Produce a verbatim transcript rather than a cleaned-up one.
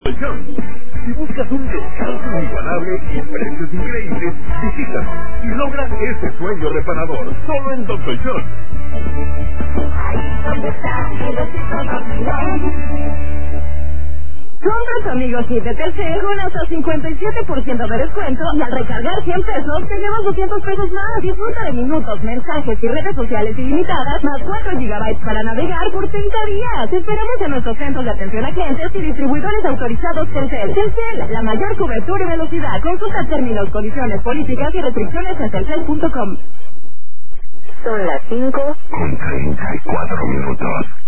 Si buscas un descanso inigualable y precios increíbles, visítanos y logra ese sueño reparador solo en Doctor John. Compra tu amigo Hit de Telcel con hasta cincuenta y siete por ciento de descuento y al recargar cien pesos te llevas doscientos pesos más. Disfruta de minutos, mensajes y redes sociales ilimitadas más cuatro gigabytes para navegar por treinta días. Te esperamos en nuestros centros de atención a clientes y distribuidores autorizados Telcel. Telcel, la mayor cobertura y velocidad. Consulta términos, condiciones, políticas y restricciones en telcel punto com. Son las cinco con treinta y cuatro minutos.